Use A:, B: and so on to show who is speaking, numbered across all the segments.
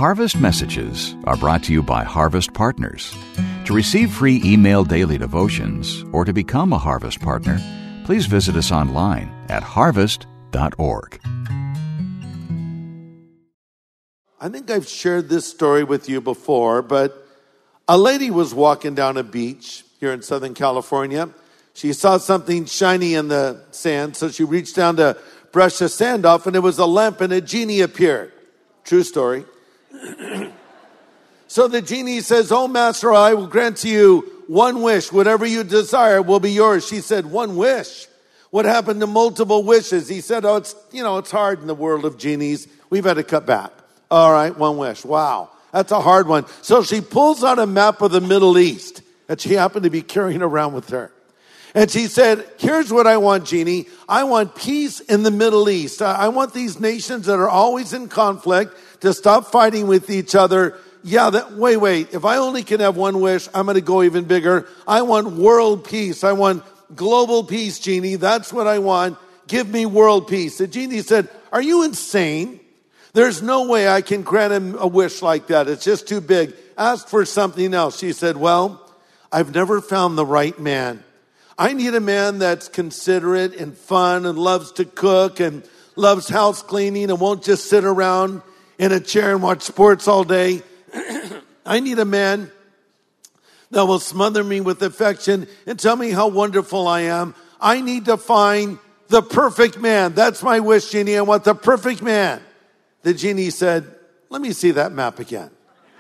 A: Harvest Messages are brought to you by Harvest Partners. To receive free email daily devotions or to become a Harvest Partner, please visit us online at harvest.org.
B: I think I've shared this story with you before, but a lady was walking down a beach here in Southern California. She saw something shiny in the sand, so she reached down to brush the sand off, and it was a lamp, and a genie appeared. True story. So the genie says, "Oh, master, I will grant to you one wish. Whatever you desire will be yours." She said, "One wish? What happened to multiple wishes?" He said, "Oh, it's hard in the world of genies. We've had to cut back." "All right, one wish." "Wow, that's a hard one." So she pulls out a map of the Middle East that she happened to be carrying around with her. And she said, "Here's what I want, genie. I want peace in the Middle East. I want these nations that are always in conflict to stop fighting with each other. Wait. If I only can have one wish, I'm going to go even bigger. I want world peace. I want global peace, genie. That's what I want. Give me world peace." The genie said, "Are you insane? There's no way I can grant him a wish like that. It's just too big. Ask for something else." She said, "Well, I've never found the right man. I need a man that's considerate and fun and loves to cook and loves house cleaning and won't just sit around in a chair and watch sports all day. I need a man that will smother me with affection and tell me how wonderful I am. I need to find the perfect man. That's my wish, genie. I want the perfect man." The genie said, "Let me see that map again."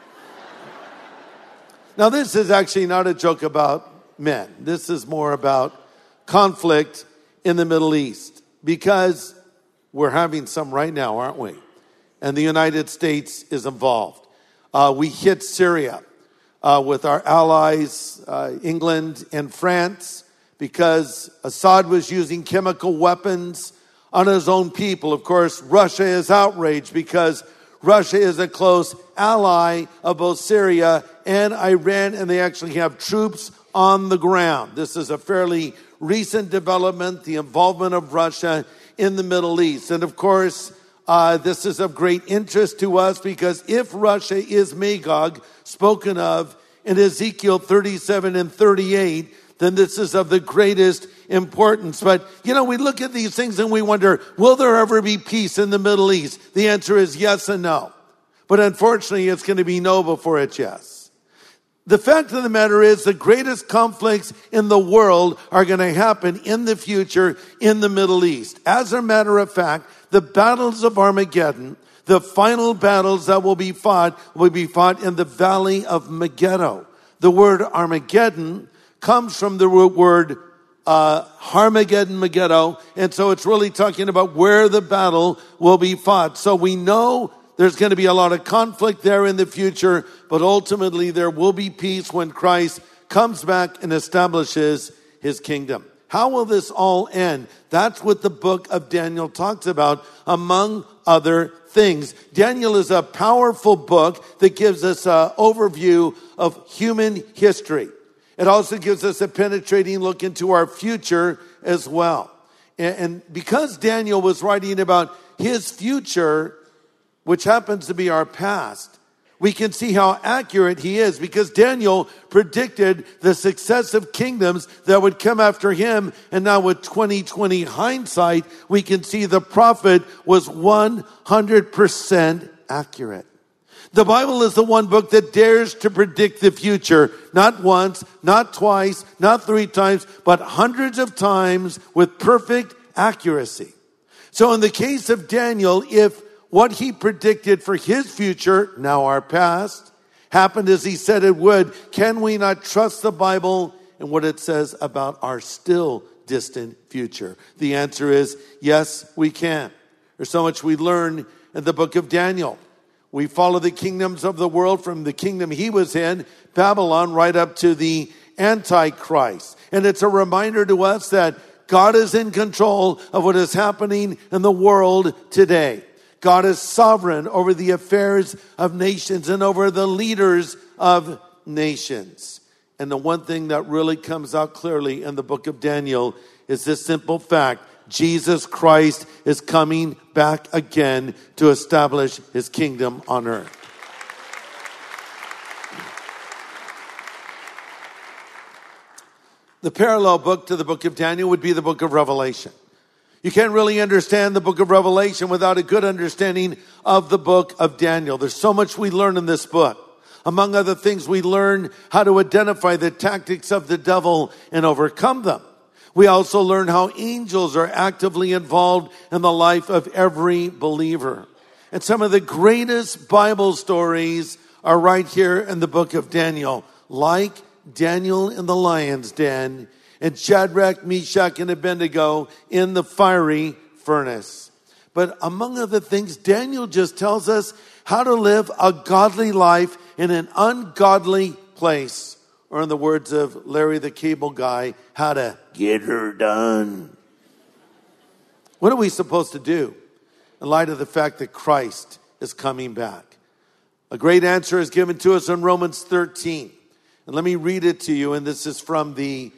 B: Now, this is actually not a joke about men. This is more about conflict in the Middle East, because we're having some right now, aren't we? And the United States is involved. We hit Syria with our allies, England and France, because Assad was using chemical weapons on his own people. Of course, Russia is outraged because Russia is a close ally of both Syria and Iran, and they actually have troops on the ground. This is a fairly recent development, the involvement of Russia in the Middle East. And of course, this is of great interest to us, because if Russia is Magog, spoken of in Ezekiel 37 and 38, then this is of the greatest importance. But, we look at these things and we wonder, will there ever be peace in the Middle East? The answer is yes and no. But unfortunately, it's going to be no before it's yes. The fact of the matter is, the greatest conflicts in the world are going to happen in the future in the Middle East. As a matter of fact, the battles of Armageddon, the final battles that will be fought in the valley of Megiddo. The word Armageddon comes from the word Harmageddon, Megiddo, and so it's really talking about where the battle will be fought. So we know there's going to be a lot of conflict there in the future, but ultimately there will be peace when Christ comes back and establishes his kingdom. How will this all end? That's what the book of Daniel talks about, among other things. Daniel is a powerful book that gives us an overview of human history. It also gives us a penetrating look into our future as well. And because Daniel was writing about his future, which happens to be our past, we can see how accurate he is, because Daniel predicted the successive kingdoms that would come after him. And now with 2020 hindsight, we can see the prophet was 100% accurate. The Bible is the one book that dares to predict the future, not once, not twice, not 3 times, but hundreds of times with perfect accuracy. So in the case of Daniel, if what he predicted for his future, now our past, happened as he said it would, can we not trust the Bible and what it says about our still distant future? The answer is yes, we can. There's so much we learn in the book of Daniel. We follow the kingdoms of the world from the kingdom he was in, Babylon, right up to the Antichrist. And it's a reminder to us that God is in control of what is happening in the world today. God is sovereign over the affairs of nations and over the leaders of nations. And the one thing that really comes out clearly in the book of Daniel is this simple fact: Jesus Christ is coming back again to establish his kingdom on earth. The parallel book to the book of Daniel would be the book of Revelation. You can't really understand the book of Revelation without a good understanding of the book of Daniel. There's so much we learn in this book. Among other things, we learn how to identify the tactics of the devil and overcome them. We also learn how angels are actively involved in the life of every believer. And some of the greatest Bible stories are right here in the book of Daniel, like Daniel in the lion's den, and Shadrach, Meshach, and Abednego in the fiery furnace. But among other things, Daniel just tells us how to live a godly life in an ungodly place. Or in the words of Larry the Cable Guy, how to get her done. What are we supposed to do in light of the fact that Christ is coming back? A great answer is given to us in Romans 13. And let me read it to you. And this is from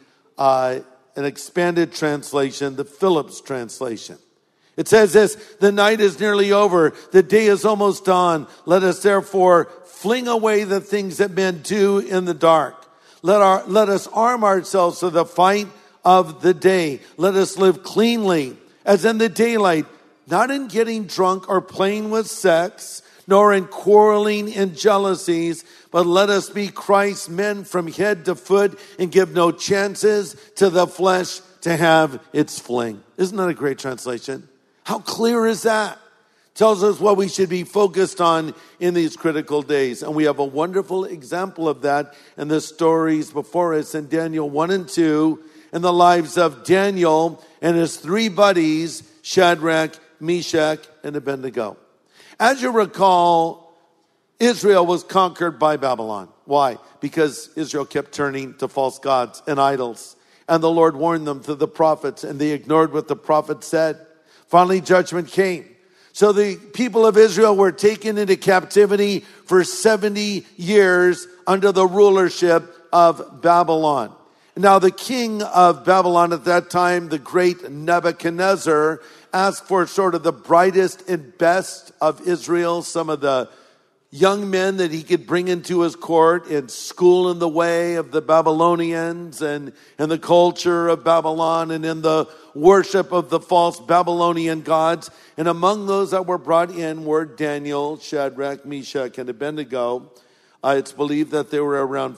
B: an expanded translation, the Phillips translation. It says this: the night is nearly over. The day is almost dawn. Let us therefore fling away the things that men do in the dark. Let us arm ourselves for the fight of the day. Let us live cleanly as in the daylight, not in getting drunk or playing with sex, nor in quarreling and jealousies, but let us be Christ's men from head to foot and give no chances to the flesh to have its fling. Isn't that a great translation? How clear is that? Tells us what we should be focused on in these critical days. And we have a wonderful example of that in the stories before us in Daniel 1 and 2, in the lives of Daniel and his three buddies, Shadrach, Meshach, and Abednego. As you recall, Israel was conquered by Babylon. Why? Because Israel kept turning to false gods and idols. And the Lord warned them through the prophets, and they ignored what the prophets said. Finally, judgment came. So the people of Israel were taken into captivity for 70 years under the rulership of Babylon. Now the king of Babylon at that time, the great Nebuchadnezzar, asked for sort of the brightest and best of Israel, some of the young men that he could bring into his court and school in the way of the Babylonians and the culture of Babylon and in the worship of the false Babylonian gods. And among those that were brought in were Daniel, Shadrach, Meshach, and Abednego. It's believed that they were around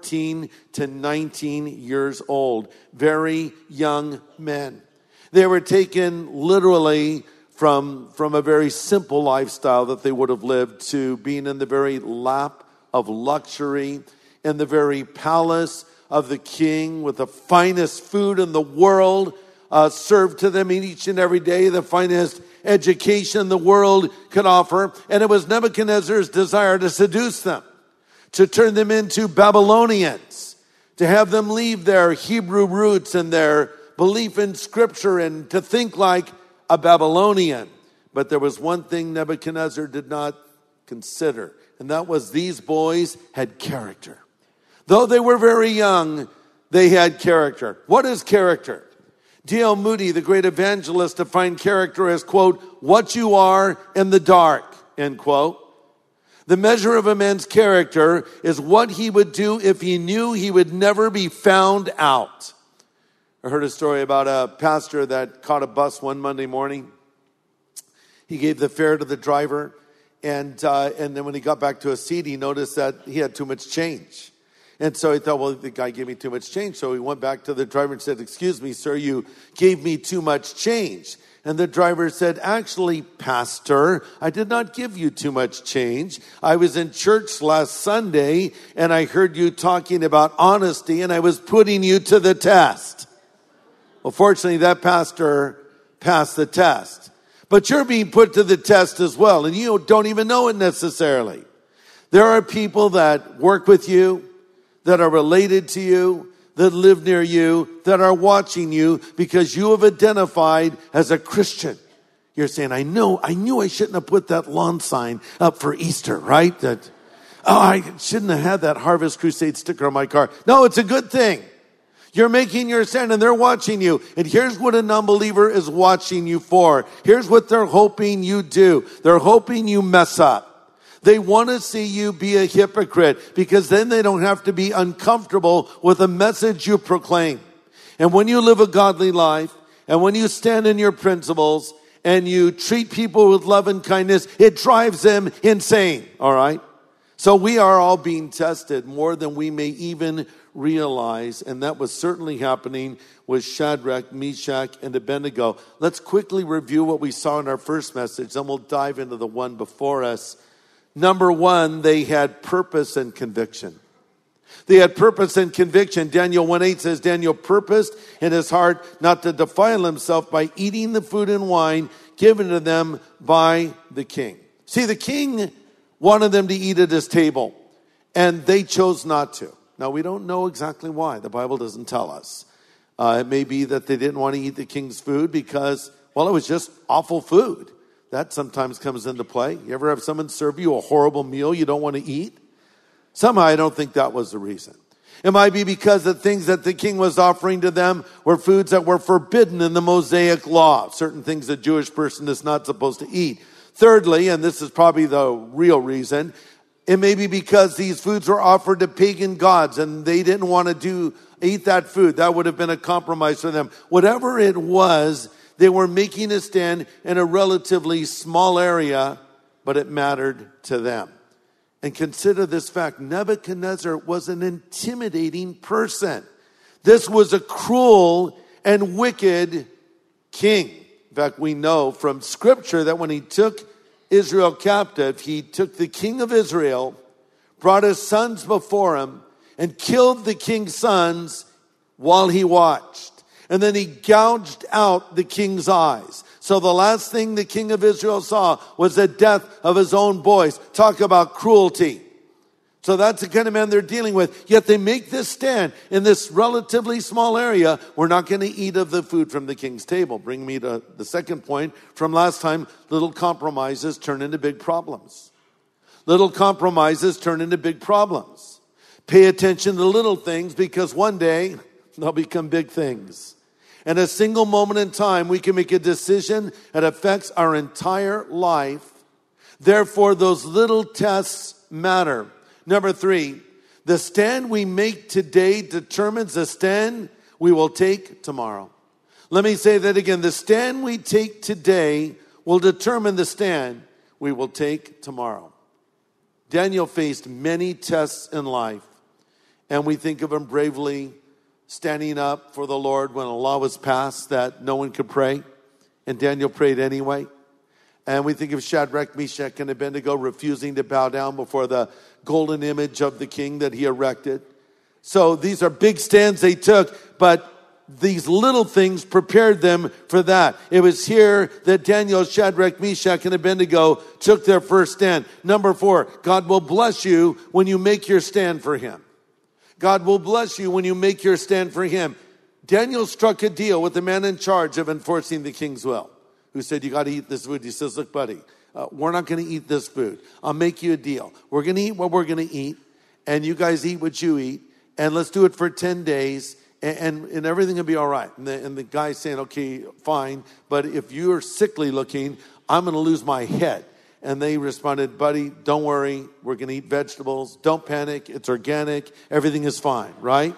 B: 14 to 19 years old. Very young men. They were taken literally from a very simple lifestyle that they would have lived to being in the very lap of luxury, in the very palace of the king with the finest food in the world served to them each and every day, the finest education the world could offer. And it was Nebuchadnezzar's desire to seduce them, to turn them into Babylonians, to have them leave their Hebrew roots and their belief in Scripture and to think like a Babylonian. But there was one thing Nebuchadnezzar did not consider, and that was these boys had character. Though they were very young, they had character. What is character? D.L. Moody, the great evangelist, defined character as, quote, what you are in the dark, end quote. The measure of a man's character is what he would do if he knew he would never be found out. I heard a story about a pastor that caught a bus one Monday morning. He gave the fare to the driver, and then when he got back to his seat, he noticed that he had too much change. And so he thought, well, the guy gave me too much change. So he went back to the driver and said, excuse me, sir, you gave me too much change. And the driver said, actually, Pastor, I did not give you too much change. I was in church last Sunday, and I heard you talking about honesty, and I was putting you to the test. Well, fortunately, that pastor passed the test. But you're being put to the test as well, and you don't even know it necessarily. There are people that work with you, that are related to you, that live near you, that are watching you because you have identified as a Christian. You're saying, I knew I shouldn't have put that lawn sign up for Easter, right? I shouldn't have had that Harvest Crusade sticker on my car. No, it's a good thing. You're making your stand and they're watching you. And here's what an unbeliever is watching you for. Here's what they're hoping you do. They're hoping you mess up. They want to see you be a hypocrite because then they don't have to be uncomfortable with the message you proclaim. And when you live a godly life, and when you stand in your principles, and you treat people with love and kindness, it drives them insane, all right? So we are all being tested more than we may even realize, and that was certainly happening with Shadrach, Meshach, and Abednego. Let's quickly review what we saw in our first message, then we'll dive into the one before us. Number one, they had purpose and conviction. They had purpose and conviction. Daniel 1:8 says, Daniel purposed in his heart not to defile himself by eating the food and wine given to them by the king. See, the king wanted them to eat at his table, and they chose not to. Now, we don't know exactly why. The Bible doesn't tell us. It may be that they didn't want to eat the king's food because, well, it was just awful food. That sometimes comes into play. You ever have someone serve you a horrible meal you don't want to eat? Somehow, I don't think that was the reason. It might be because the things that the king was offering to them were foods that were forbidden in the Mosaic law, certain things a Jewish person is not supposed to eat. Thirdly, and this is probably the real reason, it may be because these foods were offered to pagan gods and they didn't want to eat that food. That would have been a compromise for them. Whatever it was, they were making a stand in a relatively small area, but it mattered to them. And consider this fact, Nebuchadnezzar was an intimidating person. This was a cruel and wicked king. In fact, we know from Scripture that when he took Israel captive, he took the king of Israel, brought his sons before him, and killed the king's sons while he watched. And then he gouged out the king's eyes. So the last thing the king of Israel saw was the death of his own boys. Talk about cruelty. So that's the kind of man they're dealing with. Yet they make this stand in this relatively small area. We're not going to eat of the food from the king's table. Bring me to the second point from last time. Little compromises turn into big problems. Little compromises turn into big problems. Pay attention to little things because one day they'll become big things. In a single moment in time, we can make a decision that affects our entire life. Therefore, those little tests matter. Number 3, the stand we make today determines the stand we will take tomorrow. Let me say that again. The stand we take today will determine the stand we will take tomorrow. Daniel faced many tests in life, and we think of him bravely standing up for the Lord when a law was passed that no one could pray, and Daniel prayed anyway. And we think of Shadrach, Meshach, and Abednego refusing to bow down before the golden image of the king that he erected. So these are big stands they took, but these little things prepared them for that. It was here that Daniel, Shadrach, Meshach, and Abednego took their first stand. Number 4, God will bless you when you make your stand for him. God will bless you when you make your stand for him. Daniel struck a deal with the man in charge of enforcing the king's will, who said, you got to eat this food. He says, look, buddy, we're not going to eat this food. I'll make you a deal. We're going to eat what we're going to eat, and you guys eat what you eat, and let's do it for 10 days, and everything will be all right. And the guy's saying, okay, fine, but if you're sickly looking, I'm going to lose my head. And they responded, buddy, don't worry. We're going to eat vegetables. Don't panic. It's organic. Everything is fine, right?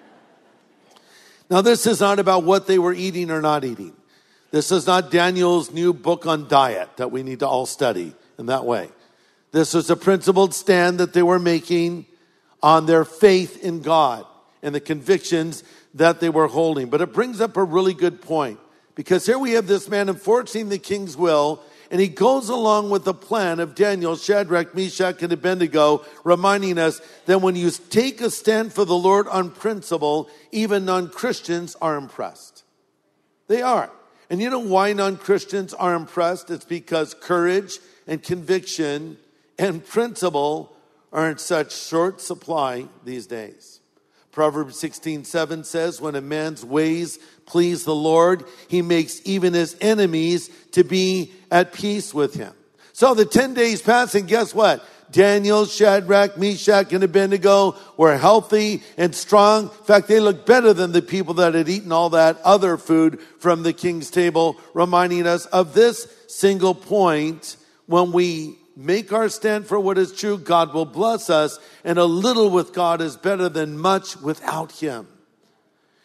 B: Now, this is not about what they were eating or not eating. This is not Daniel's new book on diet that we need to all study in that way. This was a principled stand that they were making on their faith in God and the convictions that they were holding. But it brings up a really good point, because here we have this man enforcing the king's will, and he goes along with the plan of Daniel, Shadrach, Meshach, and Abednego, reminding us that when you take a stand for the Lord on principle, even non-Christians are impressed. They are. And you know why non-Christians are impressed? It's because courage and conviction and principle are in such short supply these days. Proverbs 16:7 says, when a man's ways please the Lord, he makes even his enemies to be at peace with him. So the 10 days pass, and guess what? Daniel, Shadrach, Meshach, and Abednego were healthy and strong. In fact, they looked better than the people that had eaten all that other food from the king's table, reminding us of this single point. When we make our stand for what is true, God will bless us, and a little with God is better than much without him.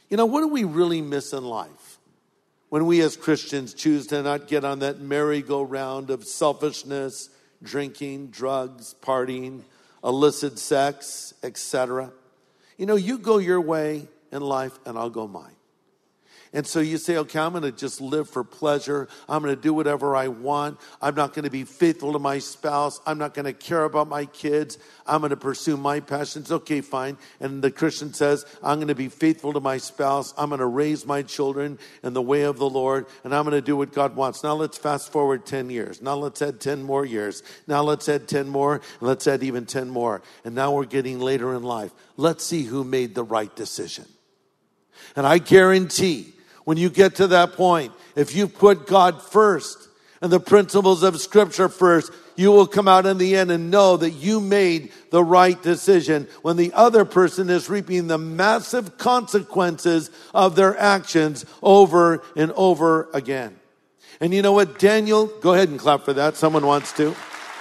B: You know, what do we really miss in life when we as Christians choose to not get on that merry-go-round of selfishness, drinking, drugs, partying, illicit sex, etc.? You know, you go your way in life and I'll go mine. And so you say, okay, I'm going to just live for pleasure. I'm going to do whatever I want. I'm not going to be faithful to my spouse. I'm not going to care about my kids. I'm going to pursue my passions. Okay, fine. And the Christian says, I'm going to be faithful to my spouse. I'm going to raise my children in the way of the Lord. And I'm going to do what God wants. Now let's fast forward 10 years. Now let's add 10 more years. Now let's add 10 more. And let's add even 10 more. And now we're getting later in life. Let's see who made the right decision. And I guarantee, when you get to that point, if you put God first and the principles of Scripture first, you will come out in the end and know that you made the right decision when the other person is reaping the massive consequences of their actions over and over again. And you know what, Daniel, go ahead and clap for that. Someone wants to.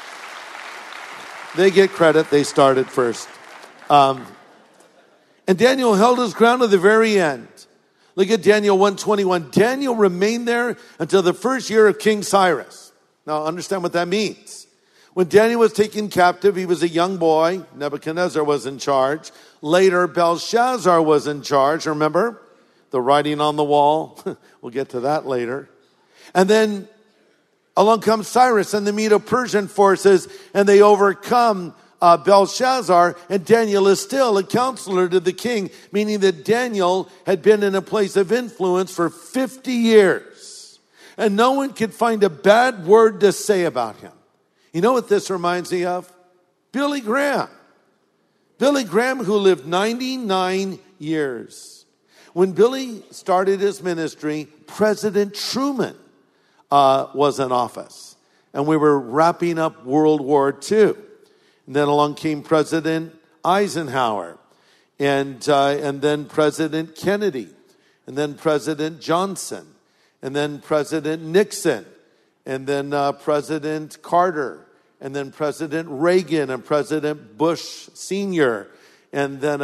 B: They get credit. They started first. And Daniel held his ground to the very end. Look at Daniel 1:21. Daniel remained there until the first year of King Cyrus. Now, understand what that means. When Daniel was taken captive, he was a young boy. Nebuchadnezzar was in charge. Later, Belshazzar was in charge. Remember? The writing on the wall. We'll get to that later. And then along comes Cyrus and the Medo-Persian forces, and they overcome Belshazzar, and Daniel is still a counselor to the king, meaning that Daniel had been in a place of influence for 50 years. And no one could find a bad word to say about him. You know what this reminds me of? Billy Graham. Billy Graham, who lived 99 years. When Billy started his ministry, President Truman was in office. And we were wrapping up World War II. And then along came President Eisenhower, and then President Kennedy, and then President Johnson, and then President Nixon, and then President Carter, and then President Reagan, and President Bush Sr., and then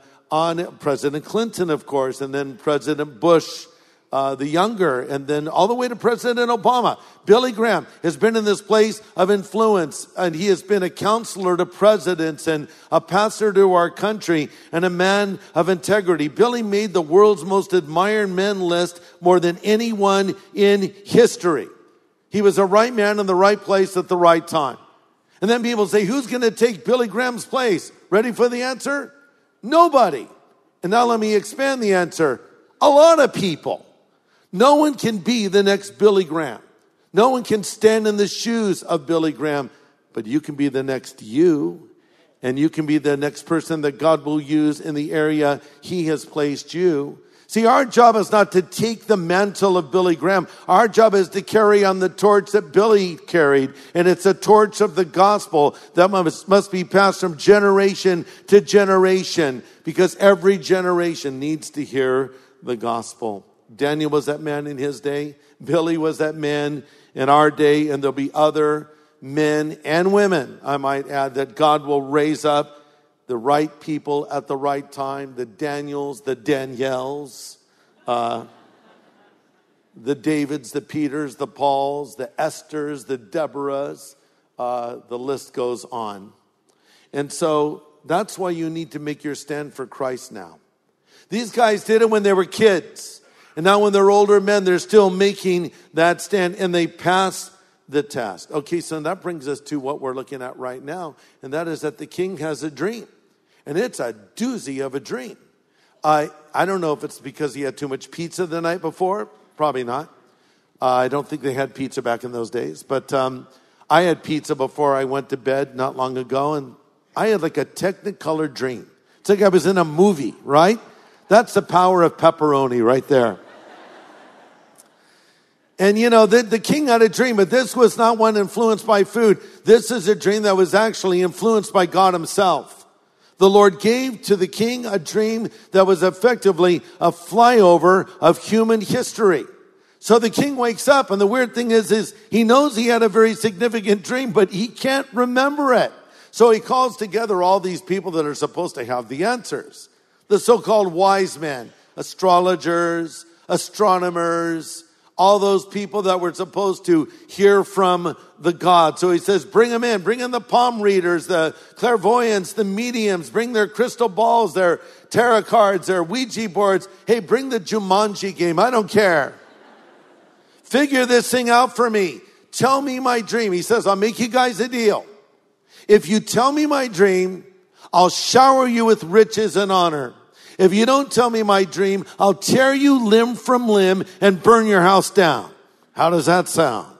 B: on President Clinton, of course, and then President Bush the younger, and then all the way to President Obama. Billy Graham has been in this place of influence, and he has been a counselor to presidents and a pastor to our country and a man of integrity. Billy made the world's most admired men list more than anyone in history. He was a right man in the right place at the right time. And then people say, who's going to take Billy Graham's place? Ready for the answer? Nobody. And now let me expand the answer. A lot of people. No one can be the next Billy Graham. No one can stand in the shoes of Billy Graham, but you can be the next you, and you can be the next person that God will use in the area He has placed you. See, our job is not to take the mantle of Billy Graham. Our job is to carry on the torch that Billy carried, and it's a torch of the gospel that must be passed from generation to generation, because every generation needs to hear the gospel. Daniel was that man in his day. Billy was that man in our day. And there'll be other men and women, I might add, that God will raise up the right people at the right time. The Daniels, the Danielles, the Davids, the Peters, the Pauls, the Esthers, the Deborahs. The list goes on. And so that's why you need to make your stand for Christ now. These guys did it when they were kids. And now when they're older men, they're still making that stand, and they pass the test. Okay, so that brings us to what we're looking at right now, and that is that the king has a dream. And it's a doozy of a dream. I don't know if it's because he had too much pizza the night before. Probably not. I don't think they had pizza back in those days. But I had pizza before I went to bed not long ago, and I had like a technicolor dream. It's like I was in a movie, right? That's the power of pepperoni right there. And you know, the king had a dream, but this was not one influenced by food. This is a dream that was actually influenced by God himself. The Lord gave to the king a dream that was effectively a flyover of human history. So the king wakes up, and the weird thing is he knows he had a very significant dream, but he can't remember it. So he calls together all these people that are supposed to have the answers. The so-called wise men. astrologers, astronomers, all those people that were supposed to hear from the God. So he says, bring them in. Bring in the palm readers, the clairvoyants, the mediums. Bring their crystal balls, their tarot cards, their Ouija boards. Hey, bring the Jumanji game. I don't care. Figure this thing out for me. Tell me my dream. He says, I'll make you guys a deal. If you tell me my dream, I'll shower you with riches and honor. If you don't tell me my dream, I'll tear you limb from limb and burn your house down. How does that sound?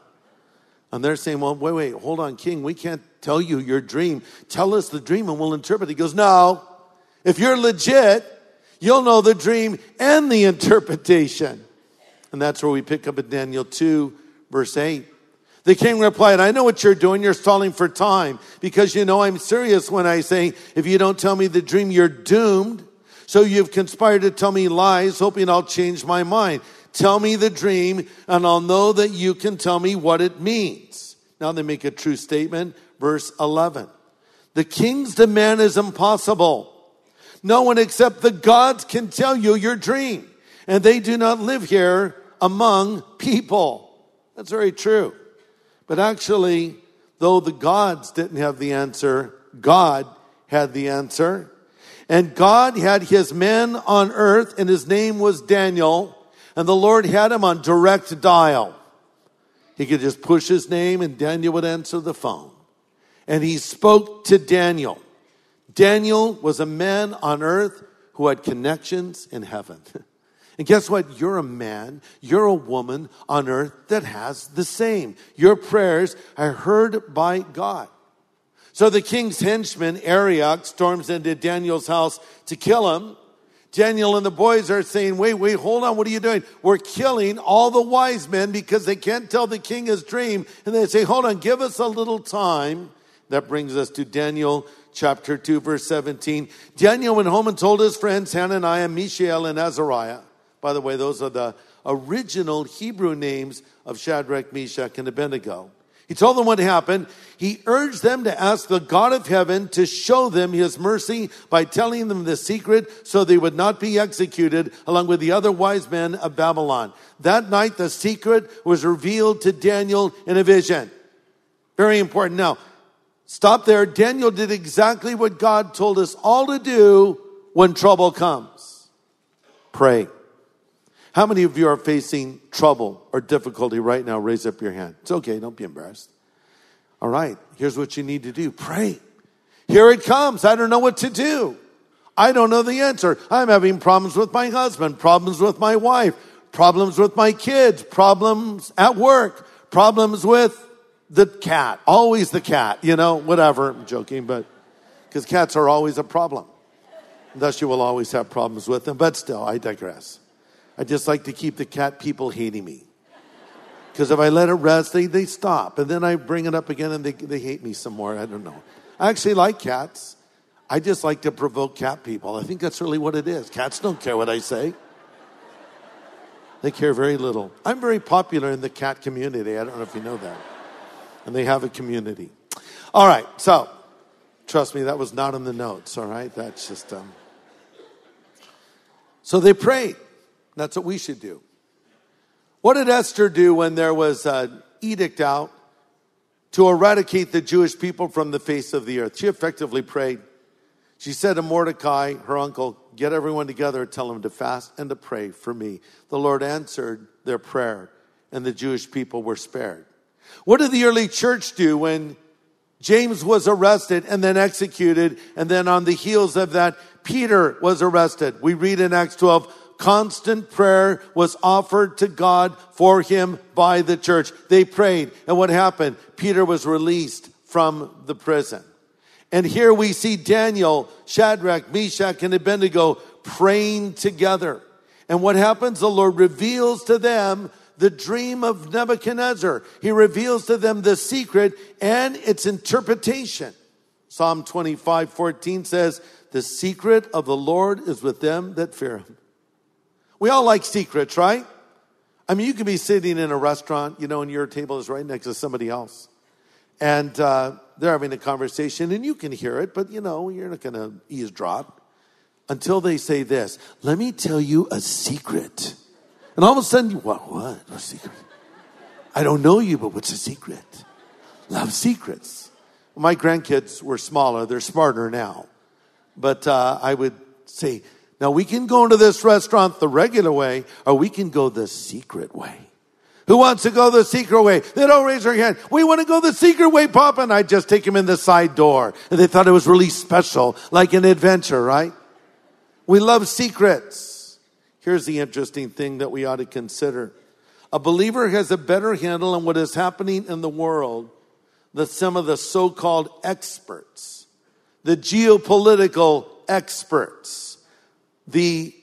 B: And they're saying, well, wait, hold on, king. We can't tell you your dream. Tell us the dream and we'll interpret it. He goes, no. If you're legit, you'll know the dream and the interpretation. And that's where we pick up in Daniel 2, verse 8. The king replied, I know what you're doing. You're stalling for time because you know I'm serious when I say, if you don't tell me the dream, you're doomed. So you've conspired to tell me lies, hoping I'll change my mind. Tell me the dream, and I'll know that you can tell me what it means. Now they make a true statement. Verse 11. The king's demand is impossible. No one except the gods can tell you your dream. And they do not live here among people. That's very true. But actually, though the gods didn't have the answer, God had the answer. And God had his man on earth, and his name was Daniel. And the Lord had him on direct dial. He could just push his name, and Daniel would answer the phone. And he spoke to Daniel. Daniel was a man on earth who had connections in heaven. And guess what? You're a man, you're a woman on earth that has the same. Your prayers are heard by God. So the king's henchman, Arioch, storms into Daniel's house to kill him. Daniel and the boys are saying, wait, hold on, what are you doing? We're killing all the wise men because they can't tell the king his dream. And they say, hold on, give us a little time. That brings us to Daniel chapter 2, verse 17. Daniel went home and told his friends Hananiah, Mishael, and Azariah. By the way, those are the original Hebrew names of Shadrach, Meshach, and Abednego. He told them what happened. He urged them to ask the God of heaven to show them his mercy by telling them the secret so they would not be executed along with the other wise men of Babylon. That night, the secret was revealed to Daniel in a vision. Very important. Now, stop there. Daniel did exactly what God told us all to do when trouble comes. Pray. How many of you are facing trouble or difficulty right now? Raise up your hand. It's okay. Don't be embarrassed. All right. Here's what you need to do. Pray. Here it comes. I don't know what to do. I don't know the answer. I'm having problems with my husband, problems with my wife, problems with my kids, problems at work, problems with the cat. Always the cat, whatever. I'm joking, but because cats are always a problem. Thus you will always have problems with them. But still, I digress. I just like to keep the cat people hating me. Because if I let it rest, they stop. And then I bring it up again and they hate me some more. I don't know. I actually like cats. I just like to provoke cat people. I think that's really what it is. Cats don't care what I say. They care very little. I'm very popular in the cat community. I don't know if you know that. And they have a community. All right. So, trust me, that was not in the notes. All right. That's just... So they prayed. That's what we should do. What did Esther do when there was an edict out to eradicate the Jewish people from the face of the earth? She effectively prayed. She said to Mordecai, her uncle, get everyone together and tell them to fast and to pray for me. The Lord answered their prayer, and the Jewish people were spared. What did the early church do when James was arrested and then executed, and then on the heels of that, Peter was arrested? We read in Acts 12, constant prayer was offered to God for him by the church. They prayed. And what happened? Peter was released from the prison. And here we see Daniel, Shadrach, Meshach, and Abednego praying together. And what happens? The Lord reveals to them the dream of Nebuchadnezzar. He reveals to them the secret and its interpretation. Psalm 25:14 says, the secret of the Lord is with them that fear him. We all like secrets, right? I mean, you could be sitting in a restaurant, and your table is right next to somebody else. And they're having a conversation, and you can hear it, but, you're not going to eavesdrop. until they say this, let me tell you a secret. And all of a sudden, what? What a secret? I don't know you, but what's a secret? Love secrets. My grandkids were smaller. They're smarter now. But I would say, now we can go into this restaurant the regular way, or we can go the secret way. Who wants to go the secret way? They don't raise their hand. We want to go the secret way, Papa. And I'd just take them in the side door. And they thought it was really special, like an adventure, right? We love secrets. Here's the interesting thing that we ought to consider. A believer has a better handle on what is happening in the world than some of the so-called experts, the geopolitical experts, the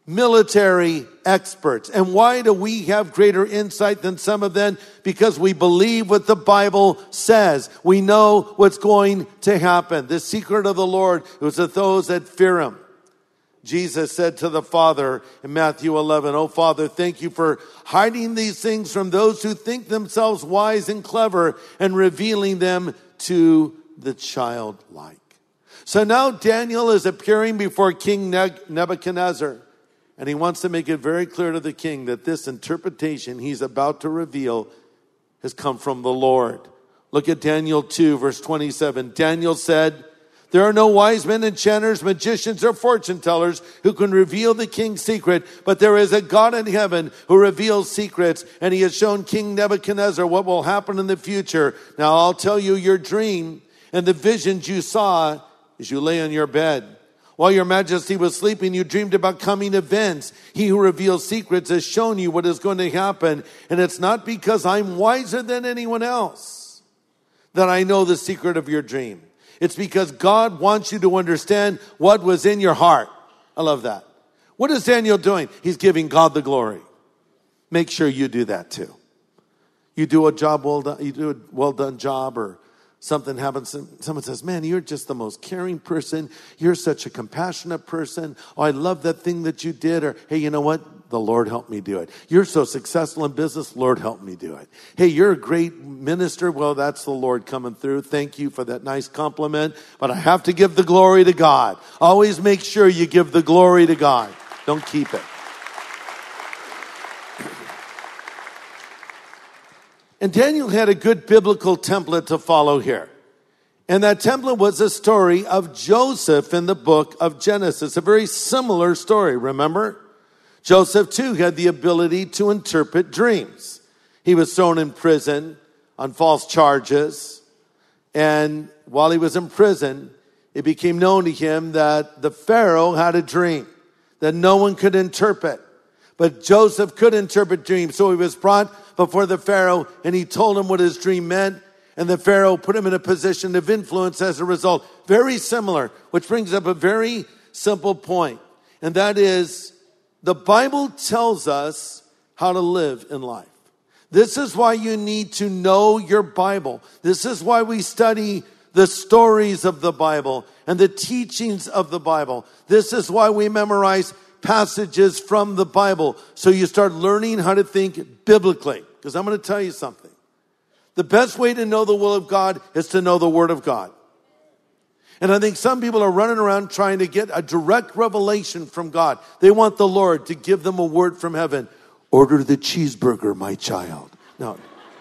B: military experts. And why do we have greater insight than some of them? Because we believe what the Bible says. We know what's going to happen. The secret of the Lord was with those that fear him. Jesus said to the Father in Matthew 11, "Oh, Father, thank you for hiding these things from those who think themselves wise and clever and revealing them to the childlike." So now Daniel is appearing before King Nebuchadnezzar, and he wants to make it very clear to the king that this interpretation he's about to reveal has come from the Lord. Look at Daniel 2, verse 27. Daniel said, "There are no wise men, enchanters, magicians, or fortune tellers who can reveal the king's secret, but there is a God in heaven who reveals secrets, and he has shown King Nebuchadnezzar what will happen in the future. Now I'll tell you your dream and the visions you saw as you lay on your bed. While your majesty was sleeping, you dreamed about coming events. He who reveals secrets has shown you what is going to happen, and it's not because I'm wiser than anyone else that I know the secret of your dream. It's because God wants you to understand what was in your heart." I love that. What is Daniel doing? He's giving God the glory. Make sure you do that too. You do a job well done, you do a well done job, or something happens, someone says, "Man, you're just the most caring person. You're such a compassionate person. Oh, I love that thing that you did." Or, "Hey, you know what? The Lord helped me do it." "You're so successful in business. Lord helped me do it." "Hey, you're a great minister." "Well, that's the Lord coming through. Thank you for that nice compliment. But I have to give the glory to God." Always make sure you give the glory to God. Don't keep it. And Daniel had a good biblical template to follow here. And that template was a story of Joseph in the book of Genesis. A very similar story, remember? Joseph, too, had the ability to interpret dreams. He was thrown in prison on false charges. And while he was in prison, it became known to him that the Pharaoh had a dream that no one could interpret. But Joseph could interpret dreams. So he was brought before the Pharaoh, and he told him what his dream meant. And the Pharaoh put him in a position of influence as a result. Very similar, which brings up a very simple point. And that is, the Bible tells us how to live in life. This is why you need to know your Bible. This is why we study the stories of the Bible and the teachings of the Bible. This is why we memorize passages from the Bible. So you start learning how to think biblically. Because I'm going to tell you something. The best way to know the will of God is to know the Word of God. And I think some people are running around trying to get a direct revelation from God. They want the Lord to give them a word from heaven. "Order the cheeseburger, my child." No.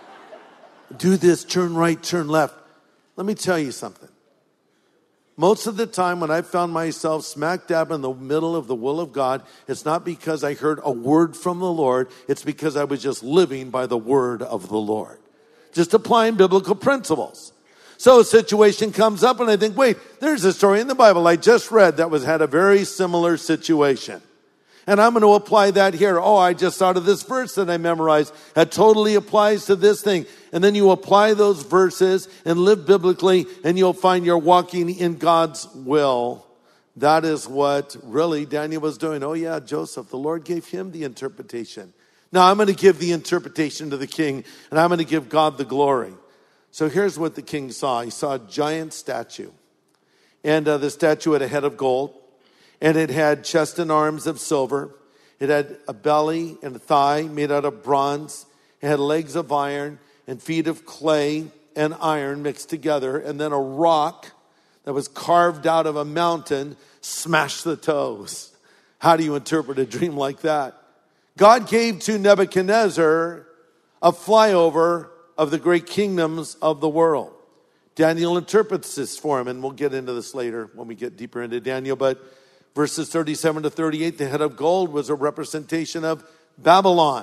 B: "Do this, turn right, turn left." Let me tell you something. Most of the time when I found myself smack dab in the middle of the will of God, it's not because I heard a word from the Lord. It's because I was just living by the word of the Lord. Just applying biblical principles. So a situation comes up and I think, wait, there's a story in the Bible I just read that had a very similar situation. And I'm going to apply that here. Oh, I just thought of this verse that I memorized. That totally applies to this thing. And then you apply those verses and live biblically, and you'll find you're walking in God's will. That is what really Daniel was doing. Oh yeah, Joseph, the Lord gave him the interpretation. Now I'm going to give the interpretation to the king, and I'm going to give God the glory. So here's what the king saw. He saw a giant statue. And the statue had a head of gold. And it had chest and arms of silver. It had a belly and a thigh made out of bronze. It had legs of iron and feet of clay and iron mixed together. And then a rock that was carved out of a mountain smashed the toes. How do you interpret a dream like that? God gave to Nebuchadnezzar a flyover of the great kingdoms of the world. Daniel interprets this for him, and we'll get into this later when we get deeper into Daniel. But verses 37 to 38, the head of gold was a representation of Babylon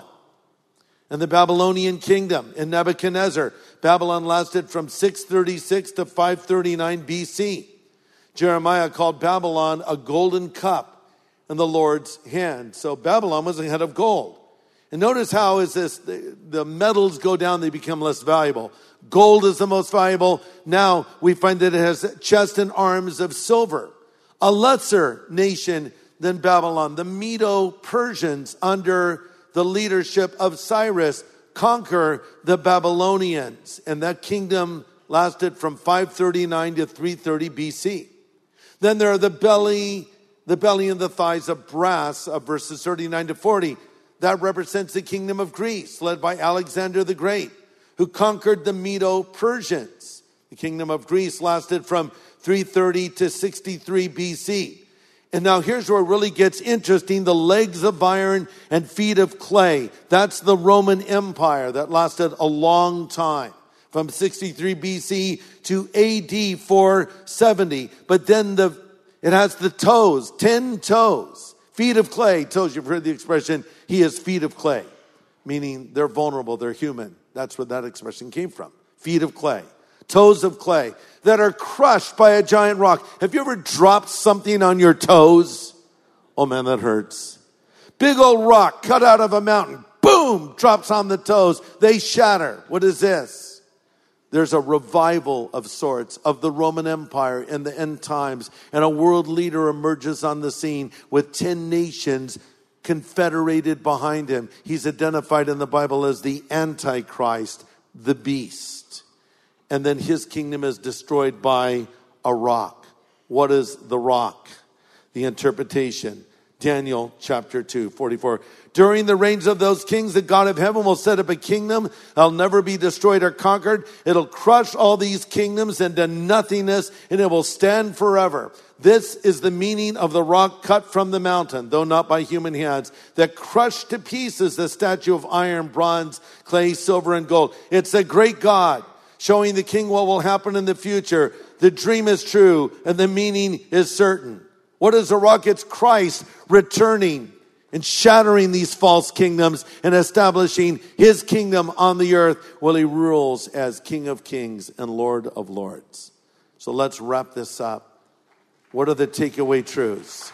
B: and the Babylonian kingdom in Nebuchadnezzar. Babylon lasted from 636 to 539 BC. Jeremiah called Babylon a golden cup in the Lord's hand. So Babylon was a head of gold. And notice how is this, the metals go down, they become less valuable. Gold is the most valuable. Now we find that it has chest and arms of silver. A lesser nation than Babylon. The Medo-Persians under the leadership of Cyrus conquer the Babylonians. And that kingdom lasted from 539 to 330 BC. Then there are the belly and the thighs of brass of verses 39 to 40. That represents the kingdom of Greece, led by Alexander the Great, who conquered the Medo-Persians. The kingdom of Greece lasted from 330 to 63 BC. And now here's where it really gets interesting. The legs of iron and feet of clay. That's the Roman Empire that lasted a long time. From 63 BC to AD 470. But then it has the toes, 10 toes. Feet of clay, toes, you've heard the expression, he is feet of clay. Meaning they're vulnerable, they're human. That's where that expression came from. Feet of clay. Toes of clay that are crushed by a giant rock. Have you ever dropped something on your toes? Oh man, that hurts. Big old rock cut out of a mountain. Boom! Drops on the toes. They shatter. What is this? There's a revival of sorts of the Roman Empire in the end times. And a world leader emerges on the scene with 10 nations confederated behind him. He's identified in the Bible as the Antichrist, the beast. And then his kingdom is destroyed by a rock. What is the rock? The interpretation. Daniel chapter 2, 44. During the reigns of those kings, the God of heaven will set up a kingdom that'll never be destroyed or conquered. It'll crush all these kingdoms into nothingness, and it will stand forever. This is the meaning of the rock cut from the mountain, though not by human hands, that crushed to pieces the statue of iron, bronze, clay, silver, and gold. It's a great God showing the king what will happen in the future. The dream is true, and the meaning is certain. What is a rock? It's Christ returning and shattering these false kingdoms and establishing his kingdom on the earth while he rules as King of Kings and Lord of Lords. So let's wrap this up. What are the takeaway truths?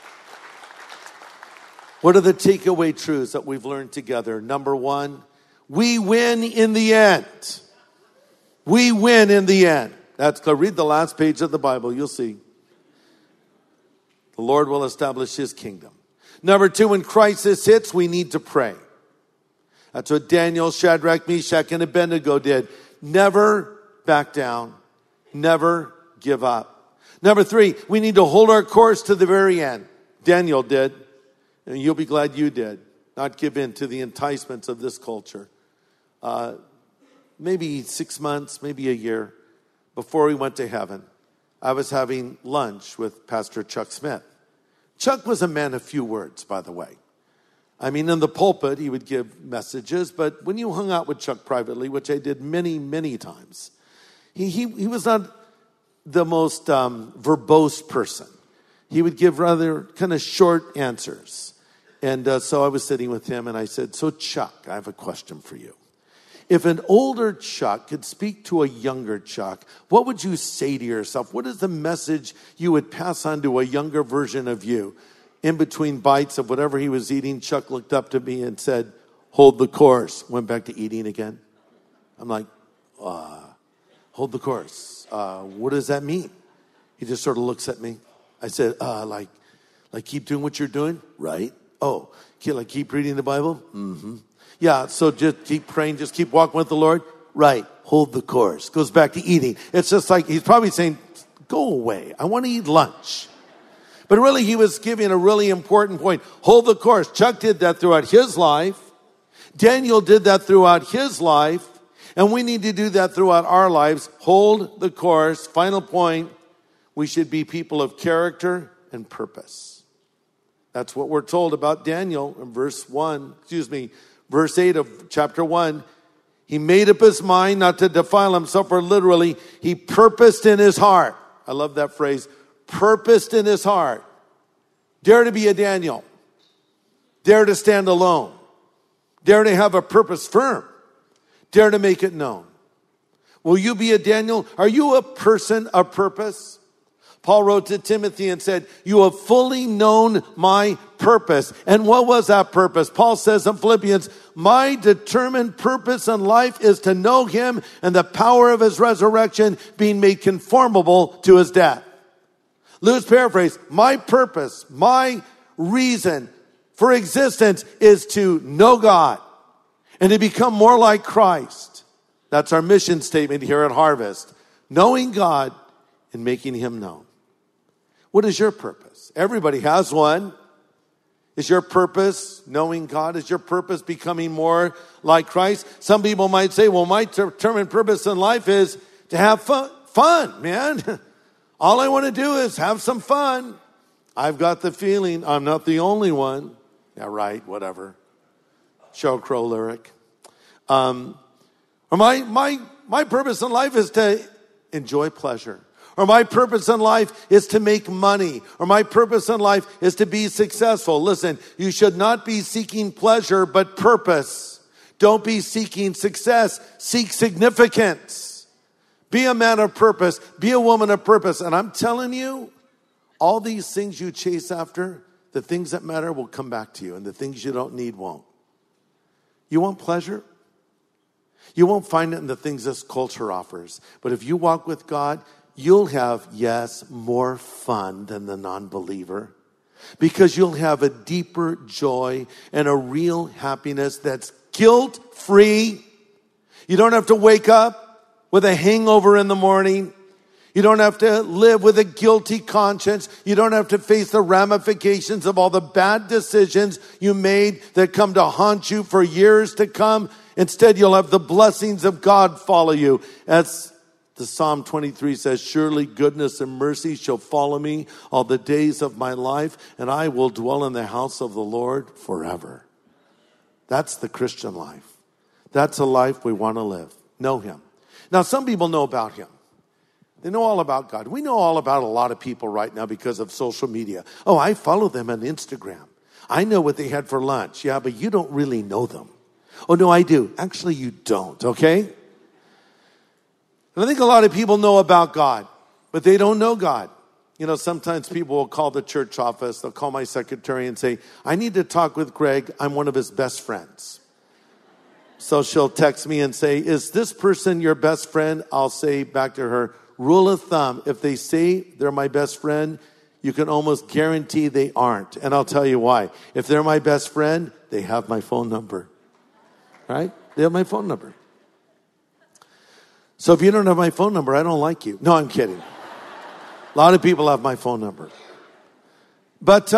B: What are the takeaway truths that we've learned together? Number one, we win in the end. We win in the end. That's clear. Read the last page of the Bible. You'll see. The Lord will establish his kingdom. Number two, when crisis hits, we need to pray. That's what Daniel, Shadrach, Meshach, and Abednego did. Never back down. Never give up. Number three, we need to hold our course to the very end. Daniel did. And you'll be glad you did. Not give in to the enticements of this culture. Maybe 6 months, maybe a year before we went to heaven, I was having lunch with Pastor Chuck Smith. Chuck was a man of few words, by the way. I mean, in the pulpit, he would give messages, but when you hung out with Chuck privately, which I did many, many times, he was not the most verbose person. He would give rather kind of short answers. And so I was sitting with him, and I said, so Chuck, I have a question for you. If an older Chuck could speak to a younger Chuck, what would you say to yourself? What is the message you would pass on to a younger version of you? In between bites of whatever he was eating, Chuck looked up to me and said, hold the course. Went back to eating again. I'm like, hold the course. What does that mean? He just sort of looks at me. I said, like keep doing what you're doing? Right. Oh, like keep reading the Bible? Mm-hmm. Yeah, so just keep praying, just keep walking with the Lord. Right, hold the course. Goes back to eating. It's just like, he's probably saying, go away. I want to eat lunch. But really, he was giving a really important point. Hold the course. Chuck did that throughout his life. Daniel did that throughout his life. And we need to do that throughout our lives. Hold the course. Final point. We should be people of character and purpose. That's what we're told about Daniel in verse 8 of chapter 1. He made up his mind not to defile himself, or literally, he purposed in his heart. I love that phrase, purposed in his heart. Dare to be a Daniel. Dare to stand alone. Dare to have a purpose firm. Dare to make it known. Will you be a Daniel? Are you a person of purpose? Paul wrote to Timothy and said, you have fully known my purpose. And what was that purpose? Paul says in Philippians, my determined purpose in life is to know him and the power of his resurrection, being made conformable to his death. Loose paraphrase, my purpose, my reason for existence is to know God and to become more like Christ. That's our mission statement here at Harvest. Knowing God and making him known. What is your purpose? Everybody has one. Is your purpose knowing God? Is your purpose becoming more like Christ? Some people might say, well, my determined purpose in life is to have fun, man. All I want to do is have some fun. I've got the feeling I'm not the only one. Yeah, right, whatever. Sheryl Crow lyric. Or my purpose in life is to enjoy pleasure. Or my purpose in life is to make money. Or my purpose in life is to be successful. Listen, you should not be seeking pleasure, but purpose. Don't be seeking success. Seek significance. Be a man of purpose. Be a woman of purpose. And I'm telling you, all these things you chase after, the things that matter will come back to you. And the things you don't need won't. You want pleasure? You won't find it in the things this culture offers. But if you walk with God, you'll have, yes, more fun than the non-believer. Because you'll have a deeper joy and a real happiness that's guilt-free. You don't have to wake up with a hangover in the morning. You don't have to live with a guilty conscience. You don't have to face the ramifications of all the bad decisions you made that come to haunt you for years to come. Instead, you'll have the blessings of God follow you. As the Psalm 23 says, surely goodness and mercy shall follow me all the days of my life, and I will dwell in the house of the Lord forever. That's the Christian life. That's a life we want to live. Know him. Now, some people know about him. They know all about God. We know all about a lot of people right now because of social media. Oh, I follow them on Instagram. I know what they had for lunch. Yeah, but you don't really know them. Oh, no, I do. Actually, you don't, okay? And I think a lot of people know about God, but they don't know God. You know, sometimes people will call the church office. They'll call my secretary and say, I need to talk with Greg. I'm one of his best friends. So she'll text me and say, is this person your best friend? I'll say back to her, rule of thumb, if they say they're my best friend, you can almost guarantee they aren't. And I'll tell you why. If they're my best friend, they have my phone number. Right? They have my phone number. So if you don't have my phone number, I don't like you. No, I'm kidding. A lot of people have my phone number. But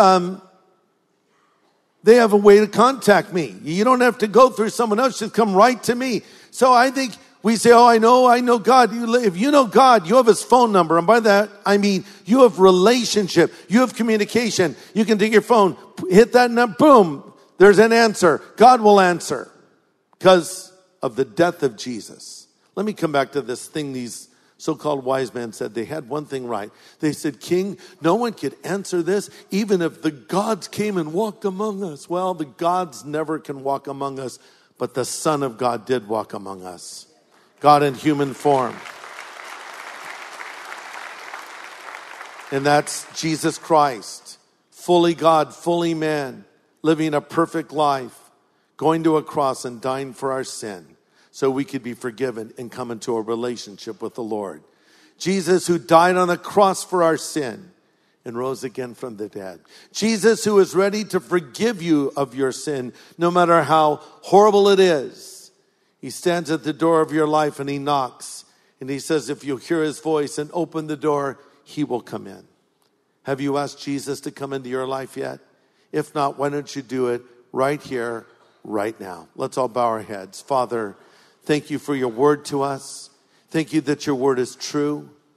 B: they have a way to contact me. You don't have to go through someone else. Just come right to me. So I think we say, oh, I know God. If you know God, you have his phone number. And by that, I mean, you have relationship. You have communication. You can take your phone, hit that number, boom, there's an answer. God will answer because of the death of Jesus. Let me come back to this thing these so-called wise men said. They had one thing right. They said, King, no one could answer this even if the gods came and walked among us. Well, the gods never can walk among us, but the Son of God did walk among us. God in human form. And that's Jesus Christ, fully God, fully man, living a perfect life, going to a cross and dying for our sin so we could be forgiven and come into a relationship with the Lord. Jesus who died on the cross for our sin and rose again from the dead. Jesus who is ready to forgive you of your sin, no matter how horrible it is. He stands at the door of your life and he knocks. And he says, if you hear his voice and open the door, he will come in. Have you asked Jesus to come into your life yet? If not, why don't you do it right here, right now? Let's all bow our heads. Father, thank you for your word to us. Thank you that your word is true.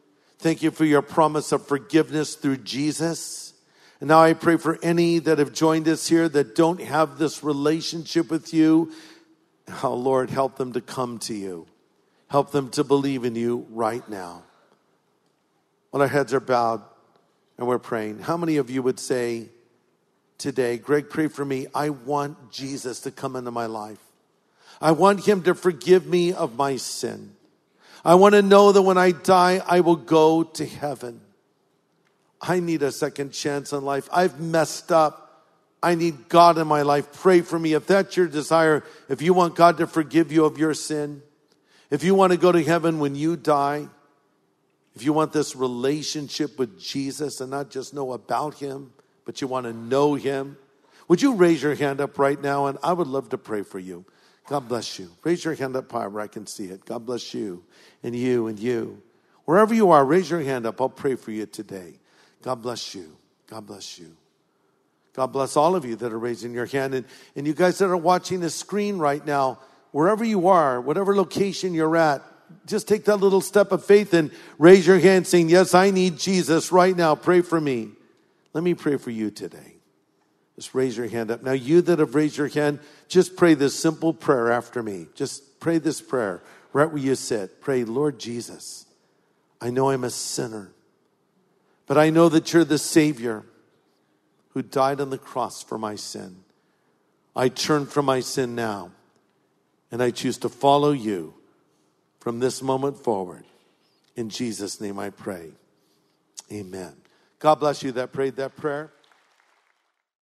B: Thank you for your promise of forgiveness through Jesus. And now I pray for any that have joined us here that don't have this relationship with you. Oh, Lord, help them to come to you. Help them to believe in you right now. While our heads are bowed and we're praying, how many of you would say today, Greg, pray for me. I want Jesus to come into my life. I want him to forgive me of my sin. I want to know that when I die, I will go to heaven. I need a second chance in life. I've messed up. I need God in my life. Pray for me. If that's your desire, if you want God to forgive you of your sin, if you want to go to heaven when you die, if you want this relationship with Jesus and not just know about him, but you want to know him, would you raise your hand up right now? And I would love to pray for you. God bless you. Raise your hand up high where I can see it. God bless you and you and you. Wherever you are, raise your hand up. I'll pray for you today. God bless you. God bless you. God bless all of you that are raising your hand. And you guys that are watching the screen right now, wherever you are, whatever location you're at, just take that little step of faith and raise your hand saying, yes, I need Jesus right now. Pray for me. Let me pray for you today. Just raise your hand up. Now, you that have raised your hand, just pray this simple prayer after me. Just pray this prayer right where you sit. Pray, Lord Jesus, I know I'm a sinner, but I know that you're the Savior who died on the cross for my sin. I turn from my sin now, and I choose to follow you from this moment forward. In Jesus' name I pray. Amen. God bless you that prayed that prayer.